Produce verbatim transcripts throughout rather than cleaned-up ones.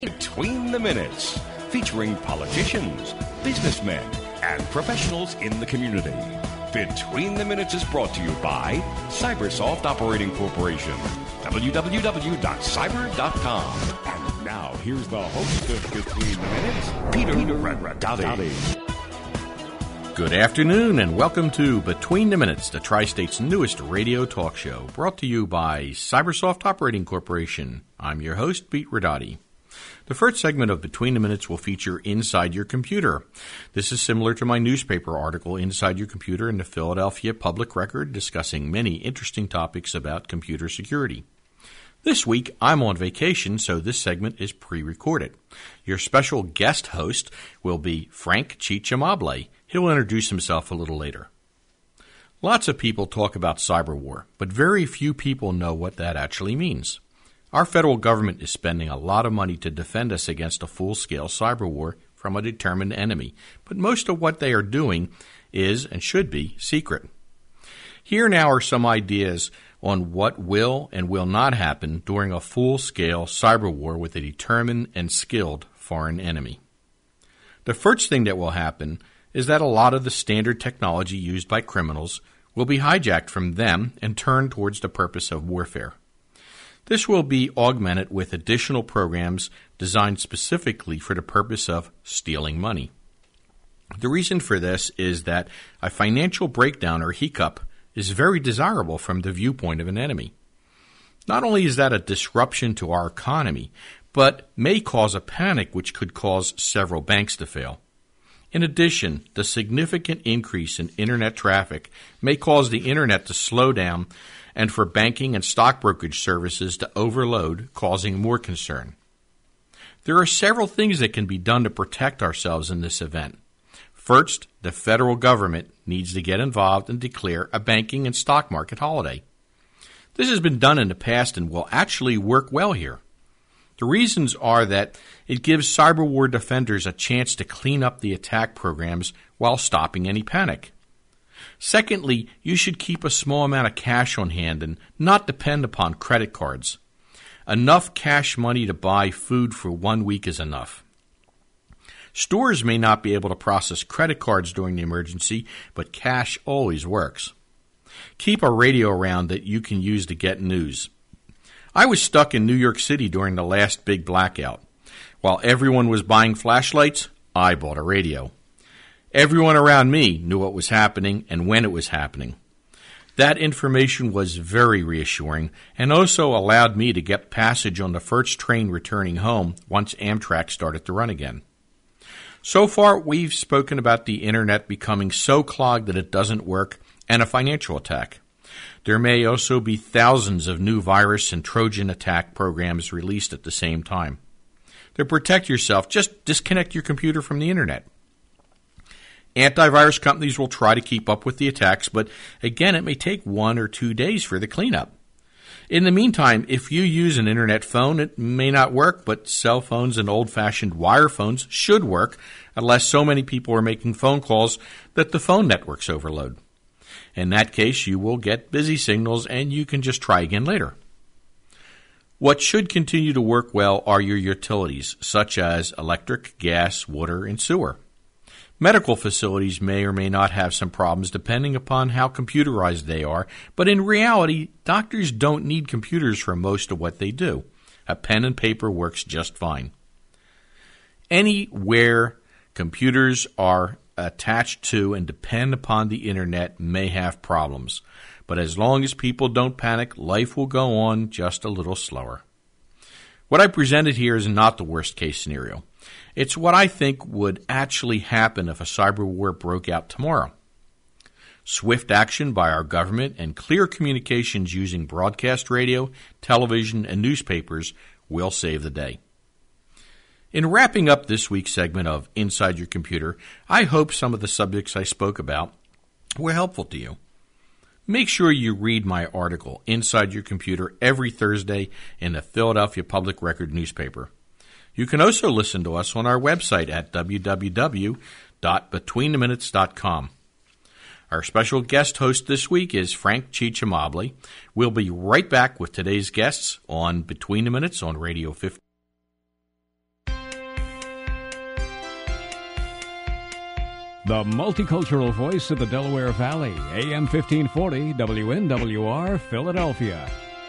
Between the Minutes, featuring politicians, businessmen, and professionals in the community. Between the Minutes is brought to you by Cybersoft Operating Corporation. w w w dot cyber dot com. And now, here's the host of Between the Minutes, Peter, Peter Radotti. Good afternoon, and welcome to Between the Minutes, the Tri-State's newest radio talk show, brought to you by Cybersoft Operating Corporation. I'm your host, Pete Radotti. The first segment of Between the Minutes will feature Inside Your Computer. This is similar to my newspaper article, Inside Your Computer, in the Philadelphia Public Record, discussing many interesting topics about computer security. This week, I'm on vacation, so this segment is pre-recorded. Your special guest host will be Frank Ciccamabile. He'll introduce himself a little later. Lots of people talk about cyber war, but very few people know what that actually means. Our federal government is spending a lot of money to defend us against a full-scale cyber war from a determined enemy, but most of what they are doing is, and should be, secret. Here now are some ideas on what will and will not happen during a full-scale cyber war with a determined and skilled foreign enemy. The first thing that will happen is that a lot of the standard technology used by criminals will be hijacked from them and turned towards the purpose of warfare. This will be augmented with additional programs designed specifically for the purpose of stealing money. The reason for this is that a financial breakdown or hiccup is very desirable from the viewpoint of an enemy. Not only is that a disruption to our economy, but may cause a panic which could cause several banks to fail. In addition, the significant increase in Internet traffic may cause the Internet to slow down and for banking and stock brokerage services to overload, causing more concern. There are several things that can be done to protect ourselves in this event. First, the federal government needs to get involved and declare a banking and stock market holiday. This has been done in the past and will actually work well here. The reasons are that it gives cyber war defenders a chance to clean up the attack programs while stopping any panic. Secondly, you should keep a small amount of cash on hand and not depend upon credit cards. Enough cash money to buy food for one week is enough. Stores may not be able to process credit cards during the emergency, but cash always works. Keep a radio around that you can use to get news. I was stuck in New York City during the last big blackout. While everyone was buying flashlights, I bought a radio. Everyone around me knew what was happening and when it was happening. That information was very reassuring and also allowed me to get passage on the first train returning home once Amtrak started to run again. So far, we've spoken about the Internet becoming so clogged that it doesn't work and a financial attack. There may also be thousands of new virus and Trojan attack programs released at the same time. To protect yourself, just disconnect your computer from the Internet. Antivirus companies will try to keep up with the attacks, but again, it may take one or two days for the cleanup. In the meantime, if you use an Internet phone, it may not work, but cell phones and old-fashioned wire phones should work, unless so many people are making phone calls that the phone networks overload. In that case, you will get busy signals, and you can just try again later. What should continue to work well are your utilities, such as electric, gas, water, and sewer. Medical facilities may or may not have some problems depending upon how computerized they are, but in reality, doctors don't need computers for most of what they do. A pen and paper works just fine. Anywhere computers are attached to and depend upon the Internet may have problems, but as long as people don't panic, life will go on just a little slower. What I presented here is not the worst-case scenario. It's what I think would actually happen if a cyber war broke out tomorrow. Swift action by our government and clear communications using broadcast radio, television, and newspapers will save the day. In wrapping up this week's segment of Inside Your Computer, I hope some of the subjects I spoke about were helpful to you. Make sure you read my article, Inside Your Computer, every Thursday in the Philadelphia Public Record newspaper. You can also listen to us on our website at w w w dot between the minutes dot com. Our special guest host this week is Frank Ciccamabile. We'll be right back with today's guests on Between the Minutes on Radio fifty. The multicultural voice of the Delaware Valley, A M fifteen forty, W N W R, Philadelphia.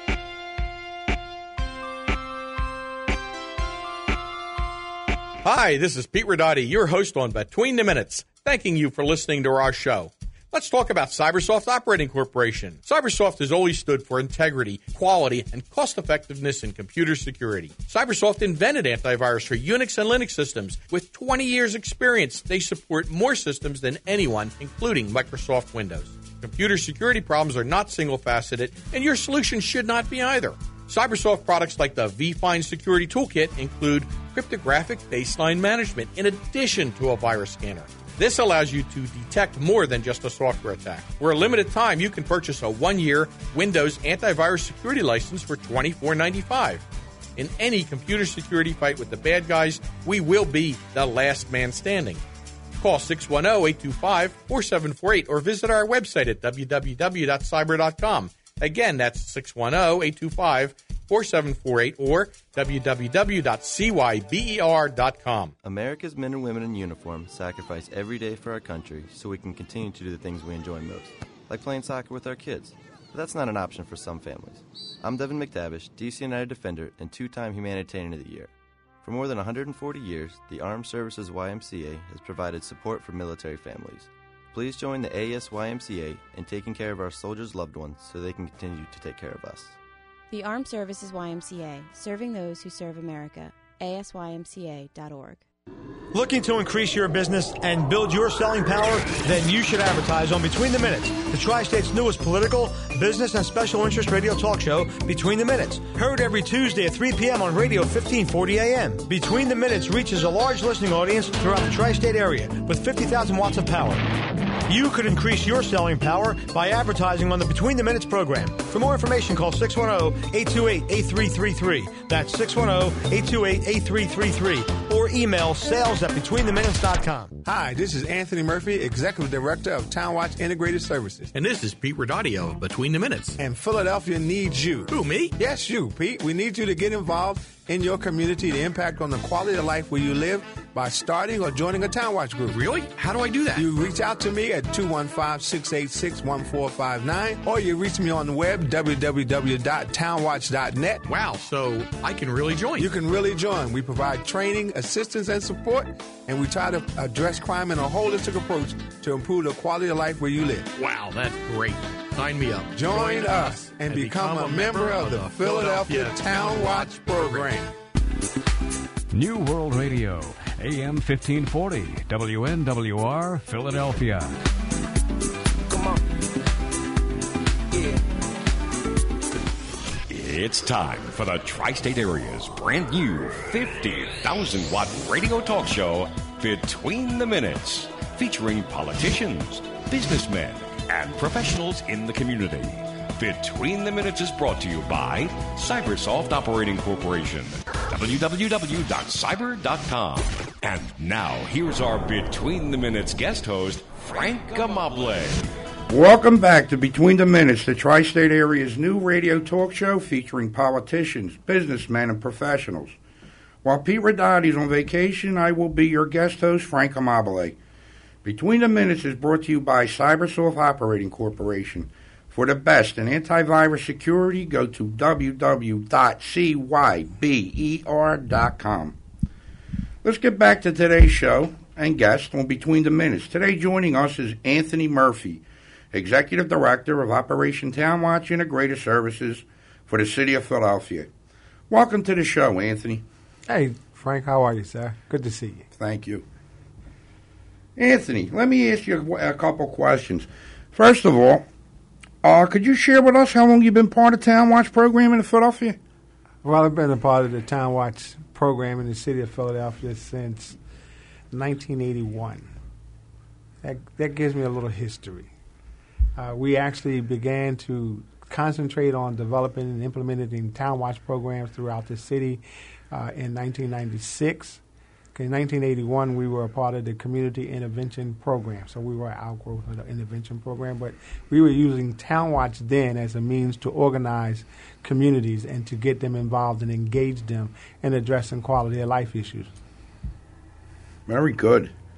Hi, this is Pete Ridotti, your host on Between the Minutes, thanking you for listening to our show. Let's talk about Cybersoft Operating Corporation. Cybersoft has always stood for integrity, quality, and cost-effectiveness in computer security. Cybersoft invented antivirus for Unix and Linux systems. With twenty years experience, they support more systems than anyone, including Microsoft Windows. Computer security problems are not single-faceted, and your solution should not be either. Cybersoft products like the vFind Security Toolkit include cryptographic baseline management in addition to a virus scanner. This allows you to detect more than just a software attack. For a limited time, you can purchase a one-year Windows antivirus security license for twenty-four dollars and ninety-five cents. In any computer security fight with the bad guys, we will be the last man standing. Call six one zero, eight two five, four seven four eight or visit our website at w w w dot cyber dot com. Again, that's six one zero, eight two five, four seven four eight or w w w dot cyber dot com. America's men and women in uniform sacrifice every day for our country so we can continue to do the things we enjoy most, like playing soccer with our kids. But that's not an option for some families. I'm Devin McTavish, D C United Defender and two-time Humanitarian of the Year. For more than one hundred forty years, the Armed Services Y M C A has provided support for military families. Please join the A S Y M C A in taking care of our soldiers' loved ones so they can continue to take care of us. The Armed Services Y M C A, serving those who serve America. A S Y M C A dot org. Looking to increase your business and build your selling power? Then you should advertise on Between the Minutes, the Tri-State's newest political, business, and special interest radio talk show, Between the Minutes. Heard every Tuesday at three p.m. on Radio fifteen forty A M. Between the Minutes reaches a large listening audience throughout the Tri-State area with fifty thousand watts of power. You could increase your selling power by advertising on the Between the Minutes program. For more information, call six one zero, eight two eight, eight three three three. That's six one zero, eight two eight, eight three three three. Or email sales at between the minutes dot com. Hi, this is Anthony Murphy, Executive Director of TownWatch Integrated Services. And this is Pete Ridotti of Between the Minutes. And Philadelphia needs you. Who, me? Yes, you, Pete. We need you to get involved in your community to impact on the quality of life where you live by starting or joining a TownWatch group. Really? How do I do that? You reach out to me at two one five, six eight six, one four five nine or you reach me on the web, w w w dot townwatch dot net. Wow, so I can really join. You can really join. We provide training, assistance, and support, and we try to address crime in a holistic approach to improve the quality of life where you live. Wow, that's great. Sign me up. Join, Join us and, and become, become a member of the Philadelphia, Philadelphia TownWatch program. New World Radio, A M fifteen forty, W N W R, Philadelphia. Come on. Yeah. It's time for the Tri-State Area's brand new fifty thousand watt radio talk show, Between the Minutes, featuring politicians, businessmen, and professionals in the community. Between the Minutes is brought to you by Cybersoft Operating Corporation. w w w dot cyber dot com. And now, here's our Between the Minutes guest host, Frank Amable. Welcome back to Between the Minutes, the Tri-State Area's new radio talk show featuring politicians, businessmen, and professionals. While Pete Ridotti is on vacation, I will be your guest host, Frank Amable. Between the Minutes is brought to you by Cybersoft Operating Corporation. For the best in antivirus security, go to w w w dot cyber dot com. Let's get back to today's show and guest on Between the Minutes. Today joining us is Anthony Murphy, Executive Director of Operation TownWatch Integrated Services for the City of Philadelphia. Welcome to the show, Anthony. Hey, Frank, how are you, sir? Good to see you. Thank you. Anthony, let me ask you a couple questions. First of all, uh, could you share with us how long you've been part of TownWatch program in Philadelphia? Well, I've been a part of the TownWatch program in the City of Philadelphia since nineteen eighty-one. That, that gives me a little history. Uh, we actually began to concentrate on developing and implementing TownWatch programs throughout the city uh, in nineteen ninety-six. In nineteen eighty-one, we were a part of the Community Intervention Program, so we were an outgrowth of the intervention program, but we were using TownWatch then as a means to organize communities and to get them involved and engage them in addressing quality of life issues. Very good.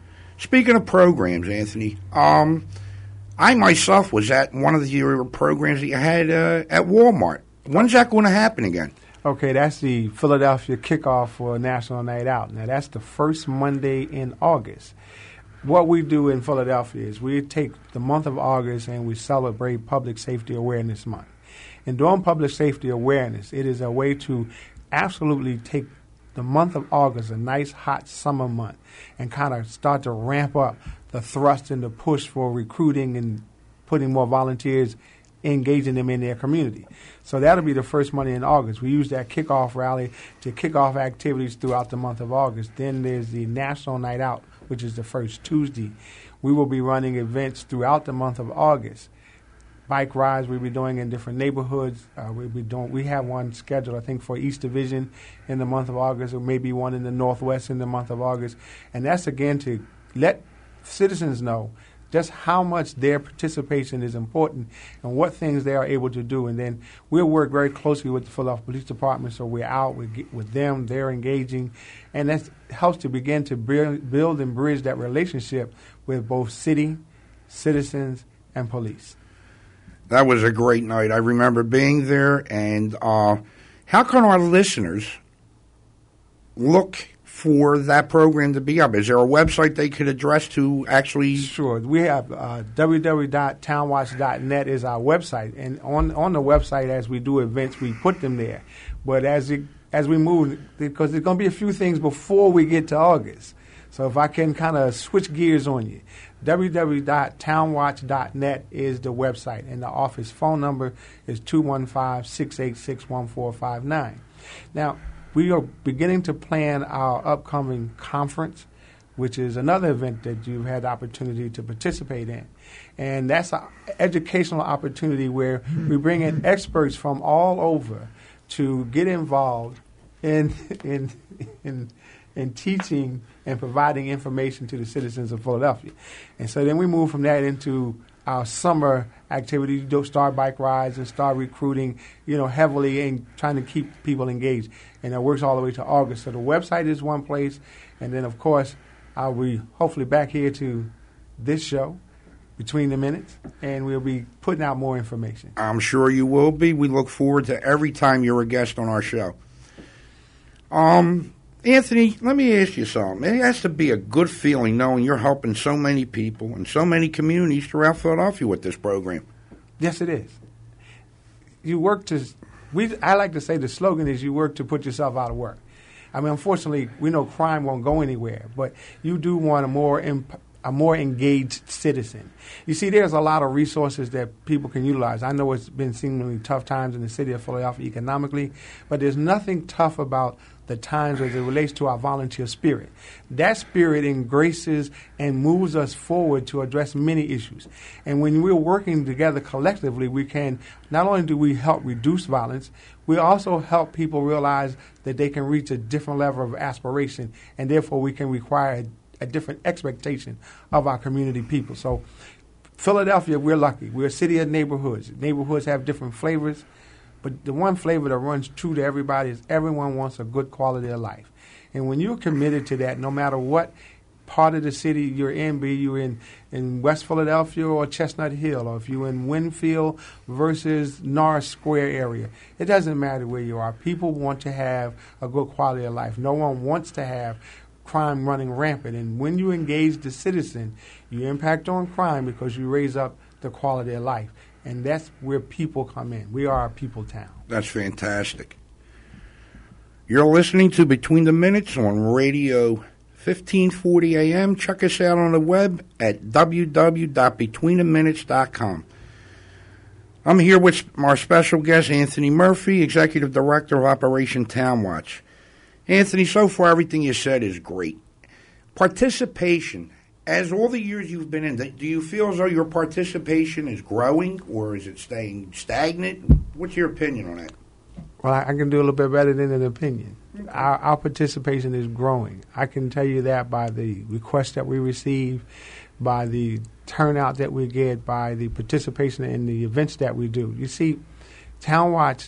Speaking of programs, Anthony, um, I myself was at one of your programs that you had uh, at Walmart. When's that going to happen again? Okay, that's the Philadelphia kickoff for National Night Out. Now, that's the first Monday in August. What we do in Philadelphia is we take the month of August and we celebrate Public Safety Awareness Month. And during Public Safety Awareness, it is a way to absolutely take the month of August, a nice hot summer month, and kind of start to ramp up the thrust and the push for recruiting and putting more volunteers, engaging them in their community. So that'll be the first Monday in August. We use that kickoff rally to kick off activities throughout the month of August. Then there's the National Night Out, which is the first Tuesday. We will be running events throughout the month of August. Bike rides we'll be doing in different neighborhoods. Uh, we'll be doing. We have one scheduled, I think, for East Division in the month of August, or maybe one in the Northwest in the month of August. And that's, again, to let citizens know just how much their participation is important and what things they are able to do. And then we'll work very closely with the Philadelphia Police Department, so we're out with, with them, they're engaging. And that helps to begin to build and bridge that relationship with both city, citizens, and police. That was a great night. I remember being there. And uh, how can our listeners look for that program to be up? Is there a website they could address to actually? Sure. We have uh, w w w dot town watch dot net is our website. And on on the website, as we do events, we put them there. But as it, as we move, because there's going to be a few things before we get to August. So if I can kind of switch gears on you, w w w dot town watch dot net is the website, and the office phone number is two one five, six eight six, one four five nine. Now, we are beginning to plan our upcoming conference, which is another event that you've had the opportunity to participate in. And that's an educational opportunity where we bring in experts from all over to get involved in in in in teaching and providing information to the citizens of Philadelphia. And so then we move from that into our summer activities, do start bike rides and start recruiting, you know, heavily and trying to keep people engaged. And it works all the way to August. So the website is one place. And then, of course, I'll be hopefully back here to this show, Between the Minutes, and we'll be putting out more information. I'm sure you will be. We look forward to every time you're a guest on our show. Um... Anthony, let me ask you something. It has to be a good feeling knowing you're helping so many people and so many communities throughout Philadelphia with this program. Yes, it is. You work to, we. I like to say the slogan is you work to put yourself out of work. I mean, unfortunately, we know crime won't go anywhere, but you do want a more imp- a more engaged citizen. You see, there's a lot of resources that people can utilize. I know it's been seemingly tough times in the city of Philadelphia economically, but there's nothing tough about the times as it relates to our volunteer spirit. That spirit embraces and moves us forward to address many issues. And when we're working together collectively, we can, not only do we help reduce violence, we also help people realize that they can reach a different level of aspiration, and therefore we can require a, a different expectation of our community people. So Philadelphia, we're lucky. We're a city of neighborhoods. Neighborhoods have different flavors. But the one flavor that runs true to everybody is everyone wants a good quality of life. And when you're committed to that, no matter what part of the city you're in, be you in, in West Philadelphia or Chestnut Hill, or if you're in Winfield versus Norris Square area, it doesn't matter where you are. People want to have a good quality of life. No one wants to have crime running rampant. And when you engage the citizen, you impact on crime because you raise up the quality of life. And that's where people come in. We are a people town. That's fantastic. You're listening to Between the Minutes on Radio fifteen forty A M. Check us out on the web at w w w dot between the minutes dot com. I'm here with our special guest, Anthony Murphy, Executive Director of Operation Town Watch. Anthony, so far everything you said is great. Participation. As all the years you've been in, do you feel as though your participation is growing or is it staying stagnant? What's your opinion on that? Well, I, I can do a little bit better than an opinion. Okay. Our, our participation is growing. I can tell you that by the requests that we receive, by the turnout that we get, by the participation in the events that we do. You see, Town Watch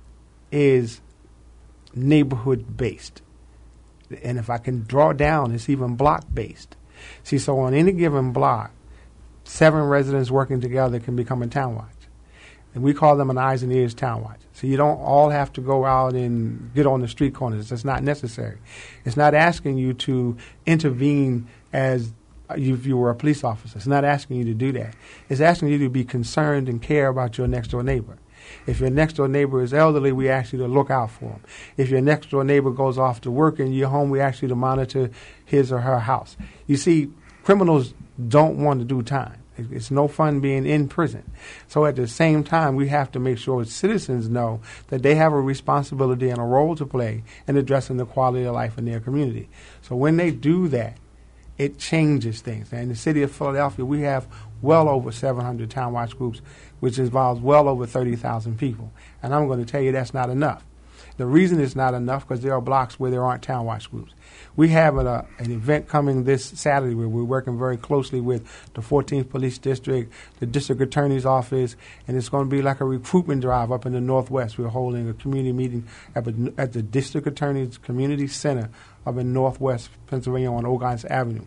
is neighborhood-based. And if I can draw down, it's even block-based. See, so on any given block, seven residents working together can become a town watch. And we call them an eyes and ears town watch. So you don't all have to go out and get on the street corners. That's not necessary. It's not asking you to intervene as if you were a police officer. It's not asking you to do that. It's asking you to be concerned and care about your next door neighbor. If your next door neighbor is elderly, we ask you to look out for him. If your next door neighbor goes off to work and you're home, we ask you to monitor his or her house. You see, criminals don't want to do time. It's no fun being in prison. So at the same time, we have to make sure citizens know that they have a responsibility and a role to play in addressing the quality of life in their community. So when they do that, it changes things. And in the city of Philadelphia, we have well over seven hundred town watch groups, which involves well over thirty thousand people. And I'm going to tell you that's not enough. The reason it's not enough because there are blocks where there aren't town watch groups. We have an, uh, an event coming this Saturday where we're working very closely with the fourteenth Police District, the District Attorney's Office, and it's going to be like a recruitment drive up in the Northwest. We're holding a community meeting at, at the District Attorney's Community Center up in Northwest Pennsylvania on Ogontz Avenue.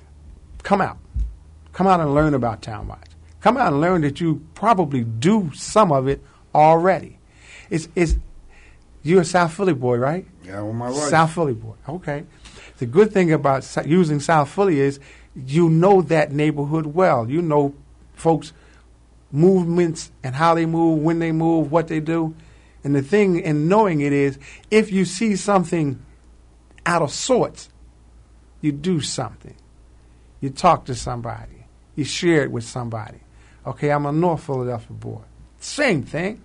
Come out. Come out and learn about town watch. Come out and learn that you probably do some of it already. It's, it's, you're a South Philly boy, right? Yeah, well, my wife. South Philly boy. Okay. The good thing about using South Philly is you know that neighborhood well. You know folks' movements and how they move, when they move, what they do. And the thing in knowing it is if you see something out of sorts, you do something. You talk to somebody. You share it with somebody. Okay, I'm a North Philadelphia boy. Same thing.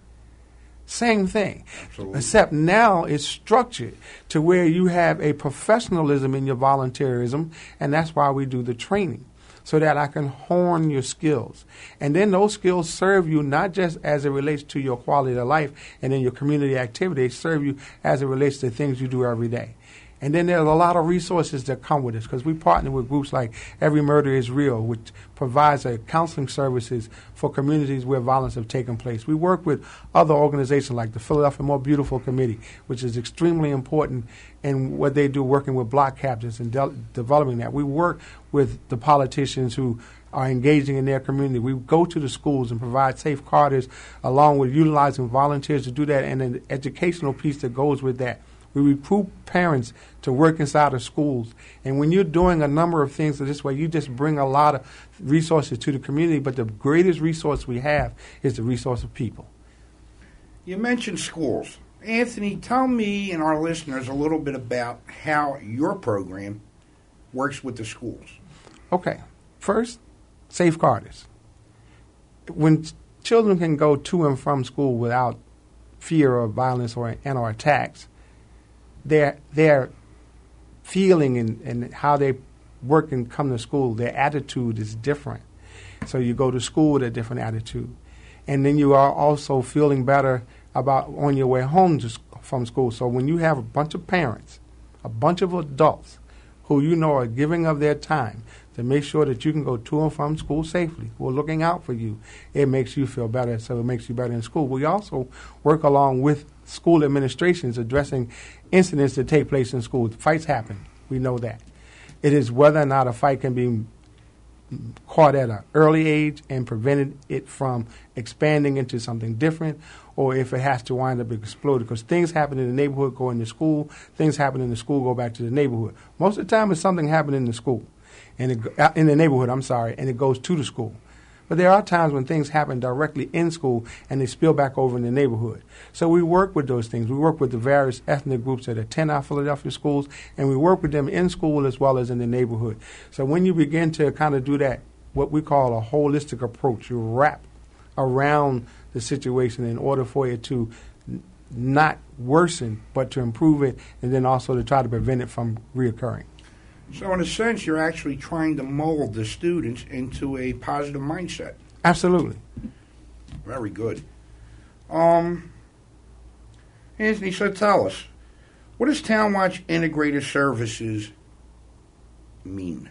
Same thing. Absolutely. Except now it's structured to where you have a professionalism in your volunteerism, and that's why we do the training, so that I can hone your skills. And then those skills serve you not just as it relates to your quality of life and in your community activities, serve you as it relates to things you do every day. And then there's a lot of resources that come with this because we partner with groups like Every Murder is Real, which provides uh, counseling services for communities where violence has taken place. We work with other organizations like the Philadelphia More Beautiful Committee, which is extremely important in what they do working with block captains and de- developing that. We work with the politicians who are engaging in their community. We go to the schools and provide safe corridors along with utilizing volunteers to do that and an educational piece that goes with that. We recruit parents to work inside of schools. And when you're doing a number of things this way, you just bring a lot of resources to the community. But the greatest resource we have is the resource of people. You mentioned schools. Anthony, tell me and our listeners a little bit about how your program works with the schools. Okay. First, safe corridors. When ch- children can go to and from school without fear of violence or, and or attacks, their their feeling and, and how they work and come to school, their attitude is different. So you go to school with a different attitude. And then you are also feeling better about on your way home to, from school. So when you have a bunch of parents, a bunch of adults who you know are giving of their time to make sure that you can go to and from school safely, who are looking out for you, it makes you feel better, so it makes you better in school. We also work along with school administrations addressing incidents that take place in school. Fights happen. We know that. It is whether or not a fight can be caught at an early age and prevented it from expanding into something different, or if it has to wind up exploding. Because things happen in the neighborhood, go into school. Things happen in the school, go back to the neighborhood. Most of the time it's something happening in the school, and it, uh, in the neighborhood, I'm sorry, and it goes to the school. But there are times when things happen directly in school and they spill back over in the neighborhood. So we work with those things. We work with the various ethnic groups that attend our Philadelphia schools, and we work with them in school as well as in the neighborhood. So when you begin to kind of do that, what we call a holistic approach, you wrap around the situation in order for it to n- not worsen, but to improve it, and then also to try to prevent it from reoccurring. So in a sense, you're actually trying to mold the students into a positive mindset. Absolutely. Very good. Um, Anthony, so tell us, what does Town Watch Integrated Services mean?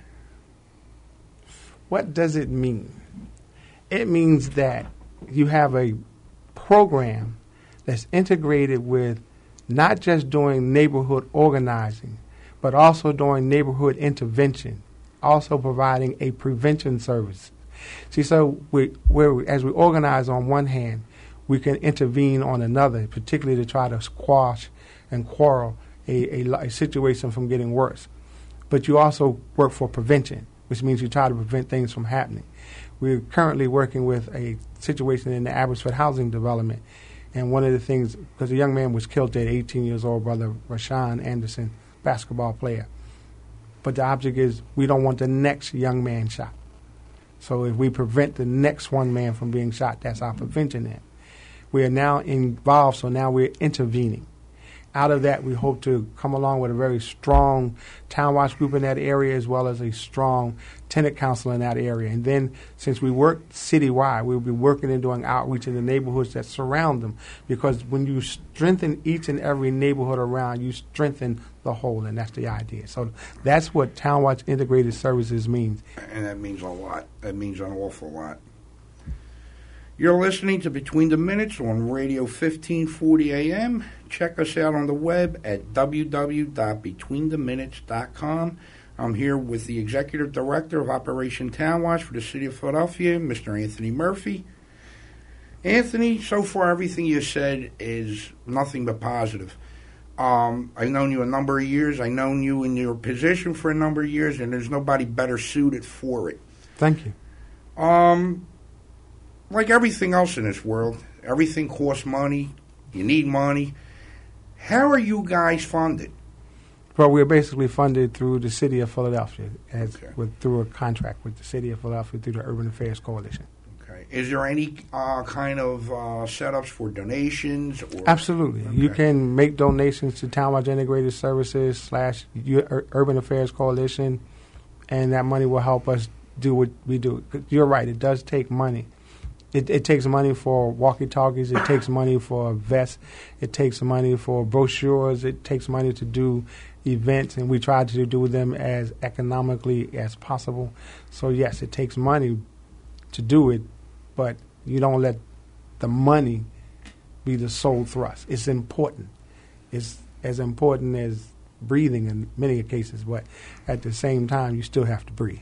What does it mean? It means that you have a program that's integrated with not just doing neighborhood organizing, but also doing neighborhood intervention also providing a prevention service. See, so we, we're, as we organize on one hand, we can intervene on another, particularly to try to squash and quarrel a, a, a situation from getting worse. But you also work for prevention, which means you try to prevent things from happening. We're currently working with a situation in the Abbotsford housing development. And one of the things, because a young man was killed at eighteen years old, brother Rashawn Anderson, basketball player. But the object is we don't want the next young man shot. So if we prevent the next one man from being shot, that's our prevention end. We are now involved, so now we're intervening. Out of that, we hope to come along with a very strong town watch group in that area, as well as a strong tenant council in that area. And then, since we work citywide, we'll be working and doing outreach in the neighborhoods that surround them. Because when you strengthen each and every neighborhood around, you strengthen the whole, and that's the idea. So that's what Town Watch Integrated Services means. And that means a lot. That means an awful lot. You're listening to Between the Minutes on Radio fifteen forty A M. Check us out on the web at w w w dot between the minutes dot com. I'm here with the Executive Director of Operation Town Watch for the City of Philadelphia, Mister Anthony Murphy. Anthony, so far everything you said is nothing but positive. Um, I've known you a number of years. I've known you in your position for a number of years, and there's nobody better suited for it. Thank you. Um... Like everything else in this world, everything costs money. You need money. How are you guys funded? Well, we're basically funded through the City of Philadelphia, as Okay. with, through a contract with the City of Philadelphia through the Urban Affairs Coalition. Okay. Is there any uh, kind of uh, setups for donations? Or? Absolutely. Okay. You can make donations to Town Watch Integrated Services slash U- Ur- Urban Affairs Coalition, and that money will help us do what we do. You're right. It does take money. It, it takes money for walkie-talkies. It takes money for vests. It takes money for brochures. It takes money to do events, and we try to do them as economically as possible. So, yes, it takes money to do it, but you don't let the money be the sole thrust. It's important. It's as important as breathing in many cases, but at the same time, you still have to breathe.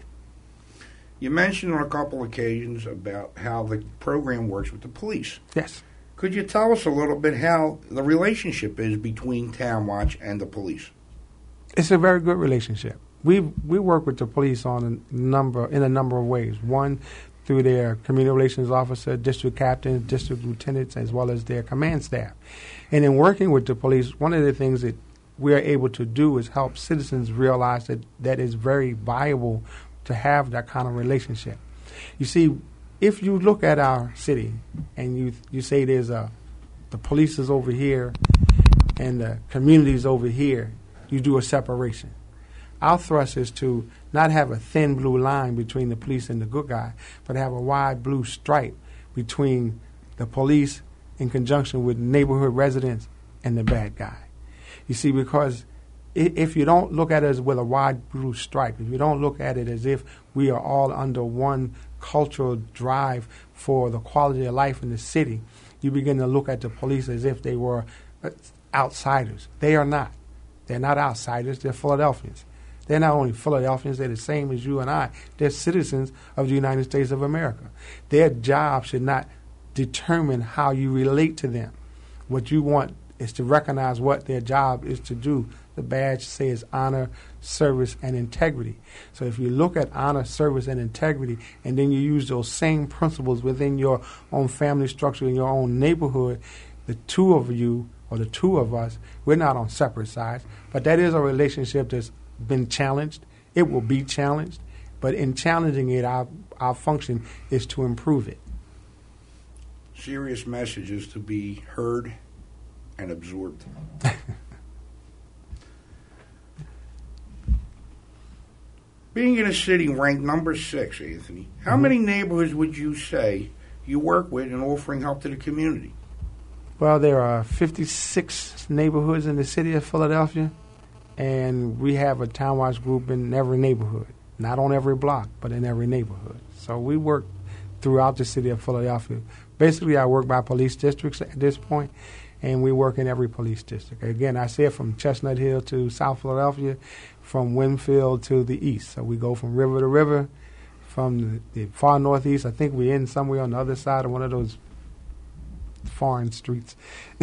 You mentioned on a couple occasions about how the program works with the police. Yes. Could you tell us a little bit how the relationship is between Town Watch and the police? It's a very good relationship. We we work with the police on a number in a number of ways. One, through their community relations officer, district captains, district lieutenants, as well as their command staff. And in working with the police, one of the things that we are able to do is help citizens realize that that is very viable to have that kind of relationship. You see, if you look at our city and you you say there's a the police is over here and the community is over here, you do a separation. Our thrust is to not have a thin blue line between the police and the good guy, but have a wide blue stripe between the police in conjunction with neighborhood residents and the bad guy. You see, because if you don't look at it as with a wide blue stripe, if you don't look at it as if we are all under one cultural drive for the quality of life in the city, you begin to look at the police as if they were outsiders. They are not. They're not outsiders. They're Philadelphians. They're not only Philadelphians, they're the same as you and I. They're citizens of the United States of America. Their job should not determine how you relate to them. What you want is to recognize what their job is to do. The badge says honor, service, and integrity. So if you look at honor, service, and integrity, and then you use those same principles within your own family structure, in your own neighborhood, the two of you, or the two of us, we're not on separate sides, but that is a relationship that's been challenged. It will be challenged, but in challenging it, our, our function is to improve it. Serious messages to be heard and absorbed. Being in a city ranked number six, Anthony, how mm-hmm. many neighborhoods would you say you work with in offering help to the community? Well, there are fifty-six neighborhoods in the city of Philadelphia, and we have a Town Watch group in every neighborhood. Not on every block, but in every neighborhood. So we work throughout the city of Philadelphia. Basically, I work by police districts at this point, and we work in every police district. Again, I say it from Chestnut Hill to South Philadelphia, from Winfield to the east. So we go from river to river, from the, the far northeast. I think we're in somewhere on the other side of one of those foreign streets.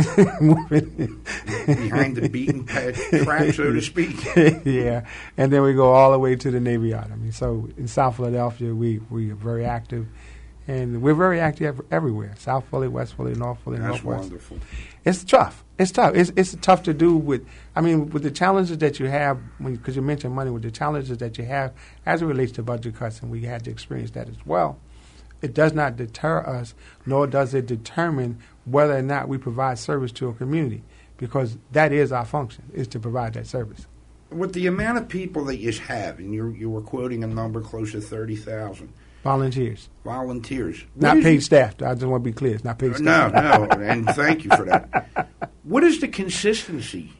Behind the beaten track, so to speak. Yeah, and then we go all the way to the Navy Yard. I mean, so in South Philadelphia, we, we are very active, and we're very active everywhere. South Philly, West Philly, North Philly, That's Northwest. wonderful. It's tough. It's tough. It's it's tough to do with, I mean, with the challenges that you have, because you mentioned money, with the challenges that you have as it relates to budget cuts, and we had to experience that as well. It does not deter us, nor does it determine whether or not we provide service to a community, because that is our function, is to provide that service. With the amount of people that you have, and you you were quoting a number close to thirty thousand. Volunteers. Volunteers. Not What paid is- staff. I just want to be clear. It's not paid No, staff. no, and thank you for that. What is the consistency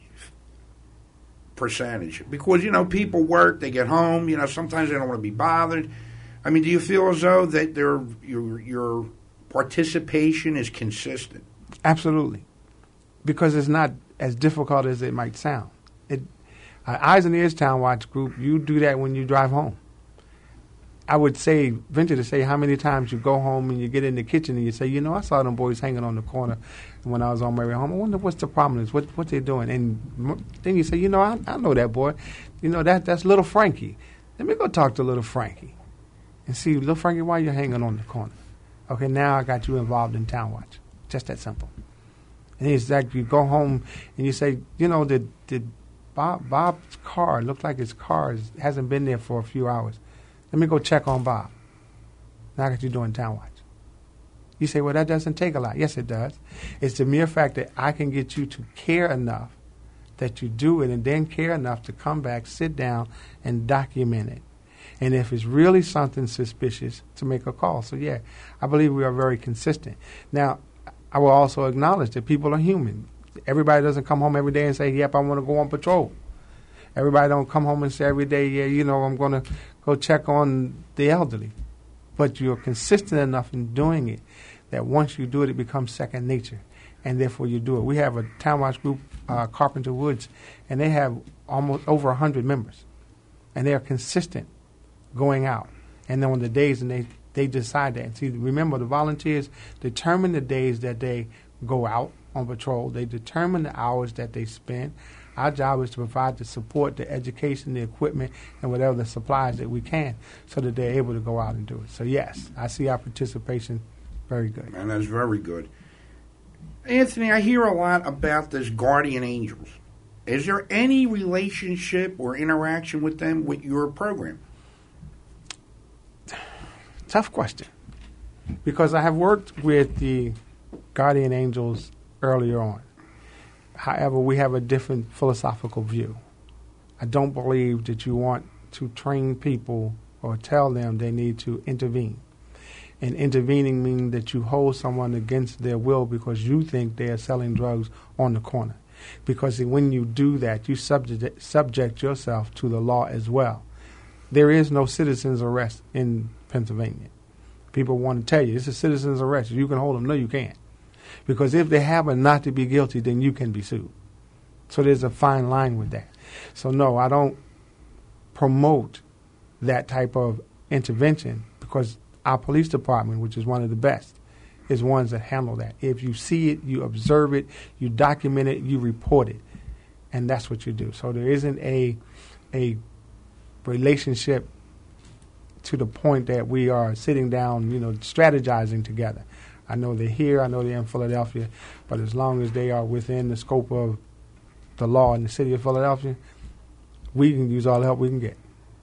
percentage? Because, you know, people work, they get home, you know, sometimes they don't want to be bothered. I mean, do you feel as though that their your your participation is consistent? Absolutely. Because it's not as difficult as it might sound. It, uh, Eyes and Ears Town Watch Group, you do that when you drive home. I would say, venture to say, how many times you go home and you get in the kitchen and you say, you know, I saw them boys hanging on the corner when I was on my way home. I wonder what's the problem is, what what they're doing. And m- then you say, you know, I, I know that boy. You know, that that's little Frankie. Let me go talk to little Frankie and see, little Frankie, why you hanging on the corner? Okay, now I got you involved in Town Watch. Just that simple. And it's like you go home and you say, you know, did, did Bob, Bob's car, looked like his car is, hasn't been there for a few hours. Let me go check on Bob. Now I got you doing Town Watch. You say, well, that doesn't take a lot. Yes, it does. It's the mere fact that I can get you to care enough that you do it, and then care enough to come back, sit down, and document it. And if it's really something suspicious, to make a call. So, yeah, I believe we are very consistent. Now, I will also acknowledge that people are human. Everybody doesn't come home every day and say, yep, I want to go on patrol. Everybody don't come home and say every day, yeah, you know, I'm going to go check on the elderly. But you're consistent enough in doing it that once you do it, it becomes second nature, and therefore you do it. We have a Town Watch group, uh, Carpenter Woods, and they have almost over one hundred members, and they are consistent going out. And then on the days, and they, they decide that. And see, remember, the volunteers determine the days that they go out on patrol. They determine the hours that they spend. Our job is to provide the support, the education, the equipment, and whatever the supplies that we can so that they're able to go out and do it. So, yes, I see our participation very good. And that's very good. Anthony, I hear a lot about this Guardian Angels. Is there any relationship or interaction with them with your program? Tough question. Because I have worked with the Guardian Angels earlier on. However, we have a different philosophical view. I don't believe that you want to train people or tell them they need to intervene. And intervening means that you hold someone against their will because you think they are selling drugs on the corner. Because when you do that, you subject, subject yourself to the law as well. There is no citizen's arrest in Pennsylvania. People want to tell you, it's a citizen's arrest. You can hold them. No, you can't. Because if they happen not to be guilty, then you can be sued. So there's a fine line with that. So, no, I don't promote that type of intervention because our police department, which is one of the best, is ones that handle that. If you see it, you observe it, you document it, you report it. And that's what you do. So there isn't a a relationship to the point that we are sitting down, you know, strategizing together. I know they're here, I know they're in Philadelphia, but as long as they are within the scope of the law in the city of Philadelphia, we can use all the help we can get.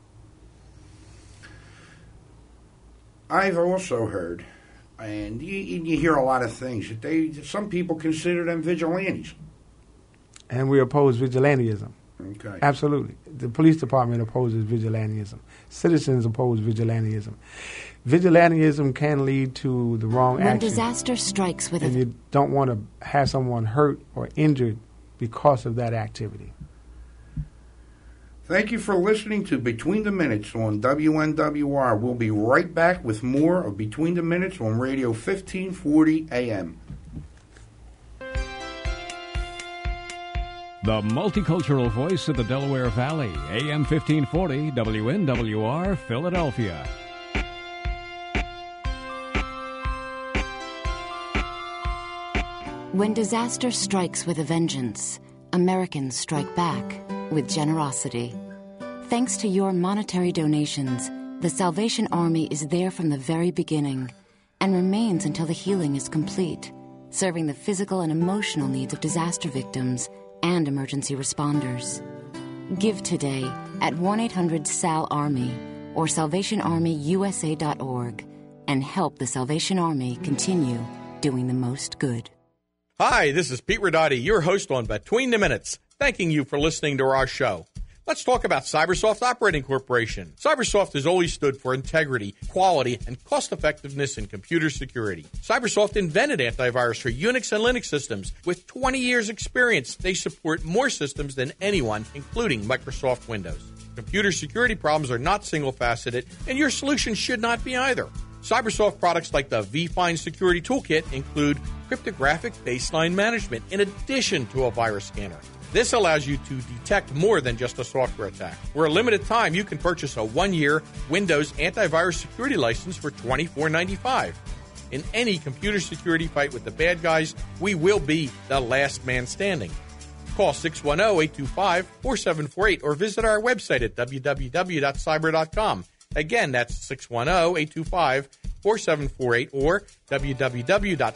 I've also heard, and you, you hear a lot of things, that they some people consider them vigilantes. And we oppose vigilantism. Okay. Absolutely. The police department opposes vigilantism. Citizens oppose vigilantism. Vigilantism can lead to the wrong when action. When disaster strikes with and it. you don't want to have someone hurt or injured because of that activity. Thank you for listening to Between the Minutes on W N W R. We'll be right back with more of Between the Minutes on Radio fifteen forty A M. The multicultural voice of the Delaware Valley, A M fifteen forty, W N W R, Philadelphia. When disaster strikes with a vengeance, Americans strike back with generosity. Thanks to your monetary donations, the Salvation Army is there from the very beginning and remains until the healing is complete, serving the physical and emotional needs of disaster victims and emergency responders. Give today at one eight hundred S A L Army or salvation army u s a dot org and help the Salvation Army continue doing the most good. Hi, this is Pete Ridotti, your host on Between the Minutes, thanking you for listening to our show. Let's talk about Cybersoft Operating Corporation. Cybersoft has always stood for integrity, quality, and cost-effectiveness in computer security. Cybersoft invented antivirus for Unix and Linux systems. With twenty years experience, they support more systems than anyone, including Microsoft Windows. Computer security problems are not single-faceted, and your solution should not be either. Cybersoft products like the vFind Security Toolkit include cryptographic baseline management in addition to a virus scanner. This allows you to detect more than just a software attack. For a limited time, you can purchase a one-year Windows antivirus security license for twenty-four ninety-five. In any computer security fight with the bad guys, we will be the last man standing. Call six one zero, eight two five, four seven four eight or visit our website at w w w dot cyber dot com. Again, that's six one zero, eight two five, four seven four eight or w w w dot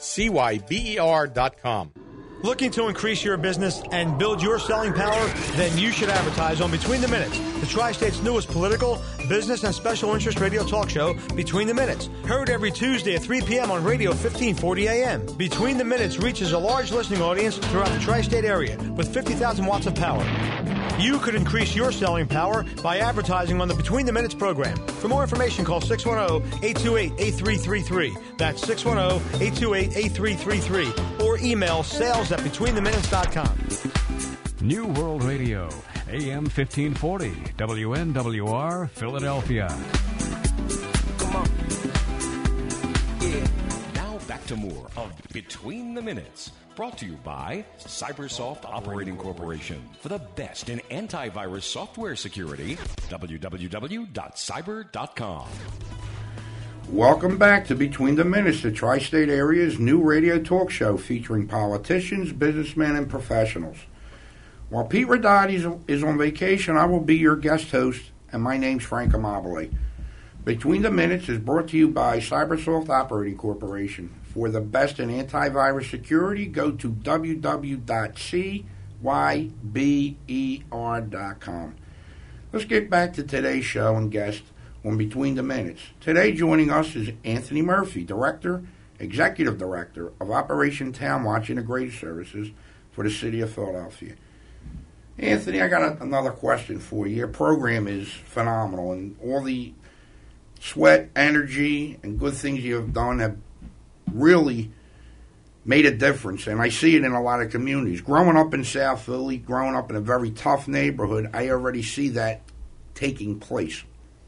cyber dot com. Looking to increase your business and build your selling power? Then you should advertise on Between the Minutes, the Tri-State's newest political, business, and special interest radio talk show, Between the Minutes. Heard every Tuesday at three p.m. on Radio fifteen forty A M. Between the Minutes reaches a large listening audience throughout the Tri-State area with fifty thousand watts of power. You could increase your selling power by advertising on the Between the Minutes program. For more information, call six one zero, eight two eight, eight three three three. That's six one zero, eight two eight, eight three three three. Or email sales at between the minutes dot com. New World Radio, A M fifteen forty, W N W R, Philadelphia. Come on. Yeah. Now back to more of Between the Minutes, brought to you by Cybersoft Operating Corporation. For the best in antivirus software security, w w w dot cyber dot com. Welcome back to Between the Minutes, the Tri-State Area's new radio talk show featuring politicians, businessmen, and professionals. While Pete Ridotti is on vacation, I will be your guest host, and my name's Frank Amabile. Between the Minutes is brought to you by Cybersoft Operating Corporation. For the best in antivirus security, go to w w w dot cyber dot com. Let's get back to today's show and guest on Between the Minutes. Today joining us is Anthony Murphy, Director, Executive Director of Operation Town Watch Integrated Services for the City of Philadelphia. Anthony, I got a, another question for you. Your program is phenomenal, and all the sweat, energy, and good things you have done have really made a difference, and I see it in a lot of communities. Growing up in South Philly, growing up in a very tough neighborhood, I already see that taking place.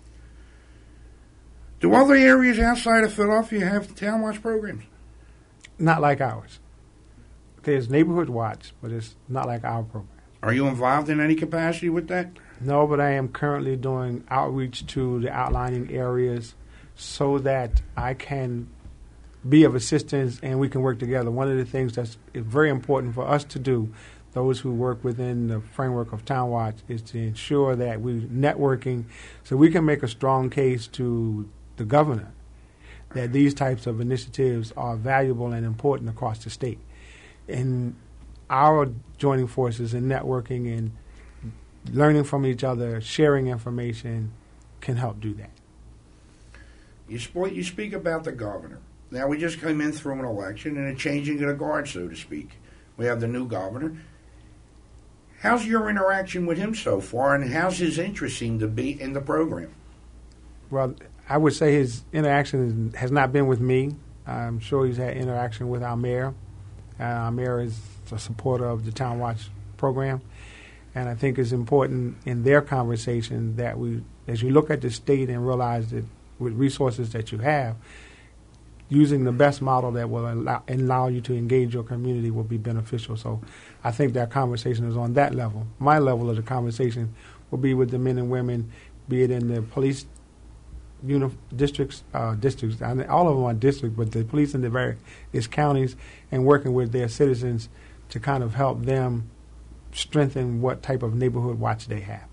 Do other areas outside of Philadelphia have Town Watch programs? Not like ours. There's Neighborhood Watch, but it's not like our program. Are you involved in any capacity with that? No, but I am currently doing outreach to the outlying areas so that I can be of assistance and we can work together. One of the things that's very important for us to do, those who work within the framework of Town Watch, is to ensure that we're networking so we can make a strong case to the governor that these types of initiatives are valuable and important across the state. And our joining forces and networking and learning from each other, sharing information, can help do that. You, sp- you speak about the governor. Now, we just came in through an election and a changing of the guard, so to speak. We have the new governor. How's your interaction with him so far, and how's his interest seem to be in the program? Well, I would say his interaction is, has not been with me. I'm sure he's had interaction with our mayor. Uh, our mayor is a supporter of the Town Watch program. And I think it's important in their conversation that we, as you look at the state and realize that with resources that you have, using the best model that will allow, allow you to engage your community will be beneficial. So I think that conversation is on that level. My level of the conversation will be with the men and women, be it in the police uni- districts, uh, districts, I mean, all of them are districts, but the police in the various counties, and working with their citizens to kind of help them strengthen what type of neighborhood watch they have.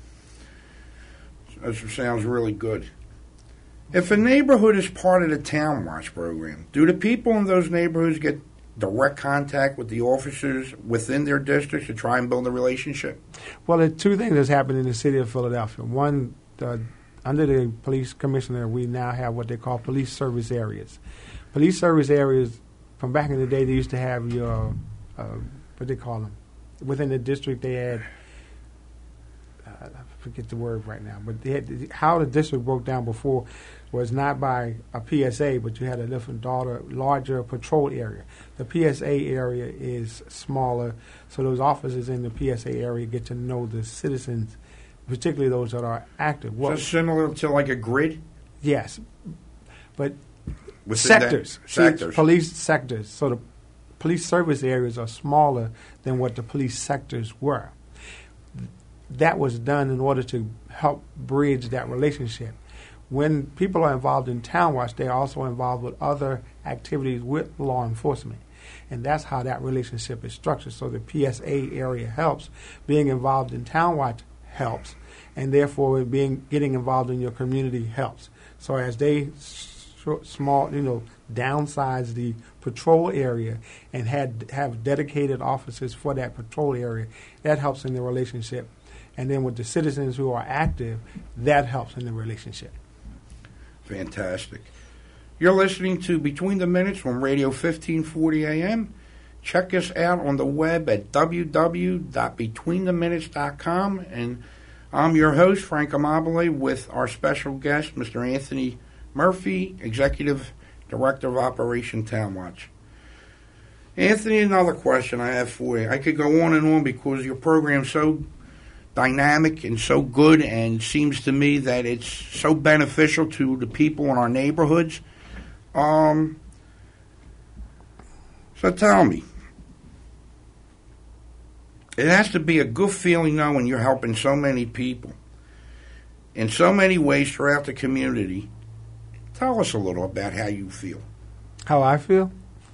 That sounds really good. If a neighborhood is part of the Town Watch program, do the people in those neighborhoods get direct contact with the officers within their districts to try and build a relationship? Well, there are two things that's happened in the city of Philadelphia. One, uh, under the police commissioner, we now have what they call police service areas. Police service areas, from back in the day, they used to have your, uh, what they call them, within the district they had, uh, I forget the word right now, but they had, how the district broke down before was not by a P S A, but you had a different daughter, larger patrol area. The P S A area is smaller, so those officers in the P S A area get to know the citizens, particularly those that are active. Well, so similar to like a grid? Yes, but within sectors, that, sectors, See, police sectors. So the police service areas are smaller than what the police sectors were. That was done in order to help bridge that relationship. When people are involved in Town Watch, they are also involved with other activities with law enforcement. And that's how that relationship is structured. So the P S A area helps. Being involved in Town Watch helps. And therefore, being getting involved in your community helps. So as they sh- small, you know, downsize the patrol area and had have dedicated officers for that patrol area, that helps in the relationship. And then with the citizens who are active, that helps in the relationship. Fantastic. You're listening to Between the Minutes from Radio fifteen forty A M. Check us out on the web at w w w dot between the minutes dot com. And I'm your host, Frank Amabile, with our special guest, Mister Anthony Murphy, Executive Director of Operation Town Watch. Anthony, another question I have for you. I could go on and on because your program's so dynamic and so good, and seems to me that it's so beneficial to the people in our neighborhoods. Um, so tell me, it has to be a good feeling knowing you're helping so many people in so many ways throughout the community. Tell us a little about how you feel. How I feel?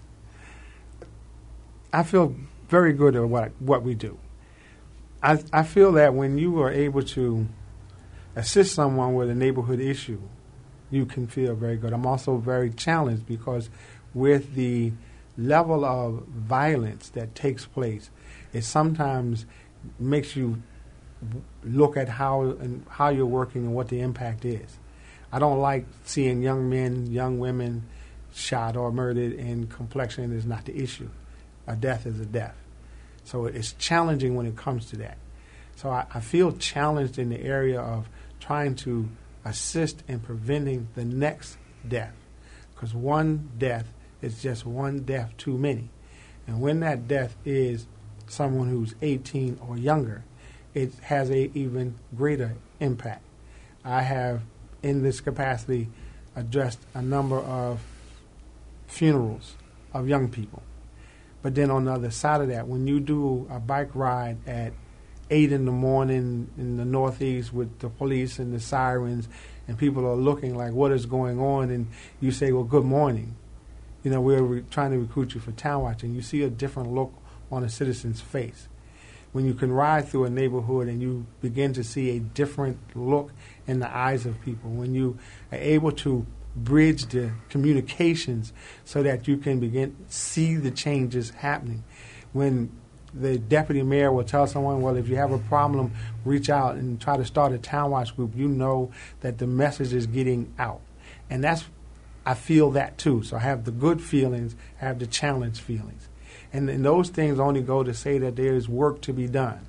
I feel very good at what what we do. I, I feel that when you are able to assist someone with a neighborhood issue, you can feel very good. I'm also very challenged because with the level of violence that takes place, it sometimes makes you look at how and how you're working and what the impact is. I don't like seeing young men, young women shot or murdered, and complexion is not the issue. A death is a death. So it's challenging when it comes to that. So I, I feel challenged in the area of trying to assist in preventing the next death, because one death is just one death too many. And when that death is someone who's eighteen or younger, it has a even greater impact. I have, in this capacity, addressed a number of funerals of young people. But then on the other side of that, when you do a bike ride at eight in the morning in the Northeast with the police and the sirens, and people are looking like, what is going on? And you say, well, good morning. You know, we're re- trying to recruit you for Town Watch, and you see a different look on a citizen's face. When you can ride through a neighborhood and you begin to see a different look in the eyes of people, when you are able to bridge the communications so that you can begin to see the changes happening. When the deputy mayor will tell someone, well, if you have a problem, reach out and try to start a Town Watch group, you know that the message is getting out. And that's, I feel that too. So I have the good feelings, I have the challenge feelings. And, and those things only go to say that there is work to be done.